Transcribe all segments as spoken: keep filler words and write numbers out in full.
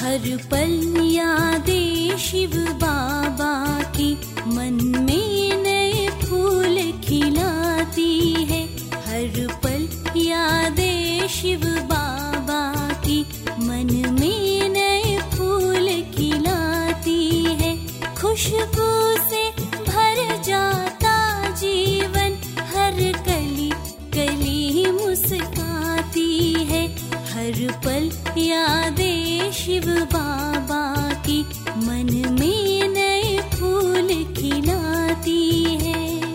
हर पल यादें शिव बाबा की मन में नए फूल खिलाती है। हर पल यादें शिव बाबा की मन में नए फूल खिलाती है। खुशबू से भर जाता जीवन, हर कली कली मुस्काती है। हर पल यादें शिव बाबा की मन में नए फूल खिलाती है।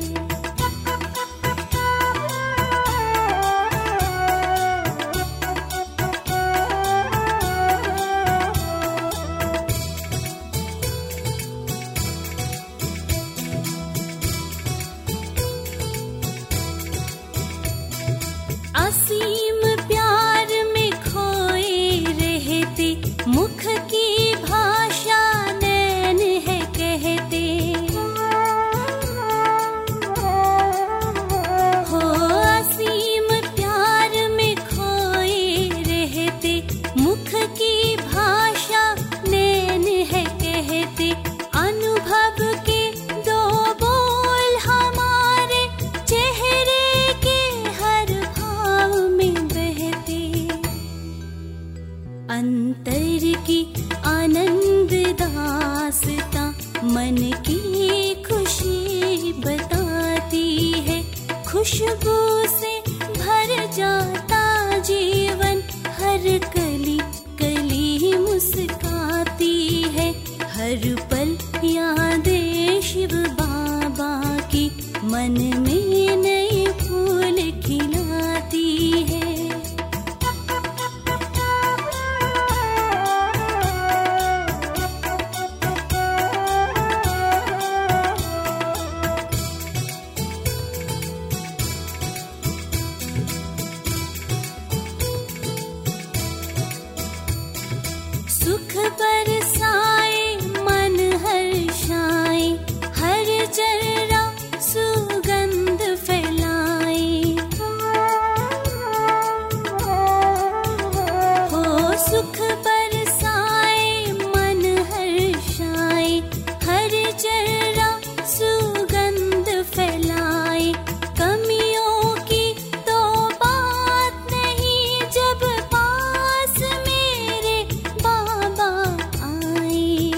असीम प्यार में खोए रहते, मुख की भाषा नैन है कहते। हो असीम प्यार में खोए रहते, मुख की भाषा नैन है कहते। अनुभव के दो बोल हमारे चेहरे के हर भाव में बहते। अंतर की आनंद दास्तां मन की खुशी बताती है। खुशबू से भर जाता जीवन, हर कली कली मुस्काती है। हर पल यादें शिव बाबा की मन में नए फूल खिलाती है। सुख बरसाए मन हर्षाए, हर जर्रा सुगंध फैलाए। हो सुख बरसाए मन हर्षाए, हर जर्रा सुगंध फैलाए। कमियों की तो बात नहीं जब पास मेरे बाबा आए।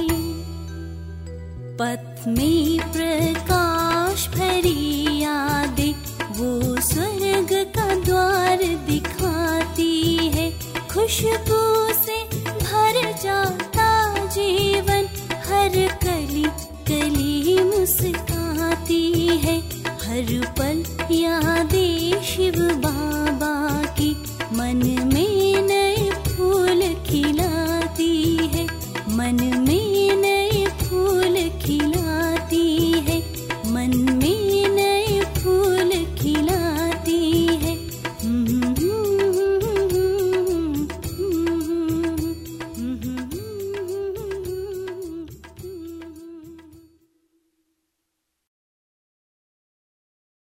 पथ में प्रकाश भरी यादें वो स्वर्ग का द्वार दिखाती है। खुशबू से भर जाता जीवन, हर कली कली मुस्काती है। हर पल यादें शिव बाबा की मन में नए फूल खिला